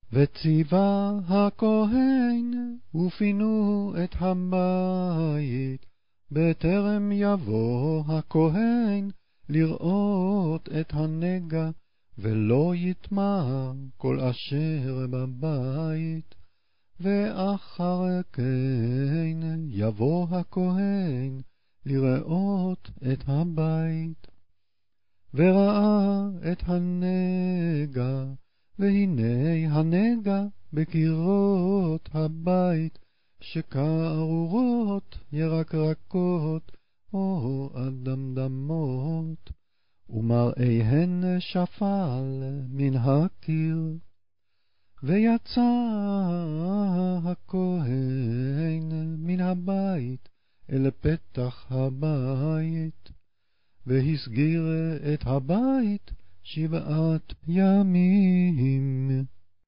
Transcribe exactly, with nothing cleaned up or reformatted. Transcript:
וציווה הכהן, ופינו את הבית, בטרם יבוא הכהן לראות את הנגע, ולא יטמע כל אשר בבית. ואחר כן יבוא הכהן לראות את הבית. וראה את הנגע, והנה הנגע בקירות הבית, שכארורות ירקרקות או אדמדמות, ומראיהן שפל מן הקיר. ויצא הכהן מן הבית אל פתח הבית, והסגיר את הבית שבעת ימים.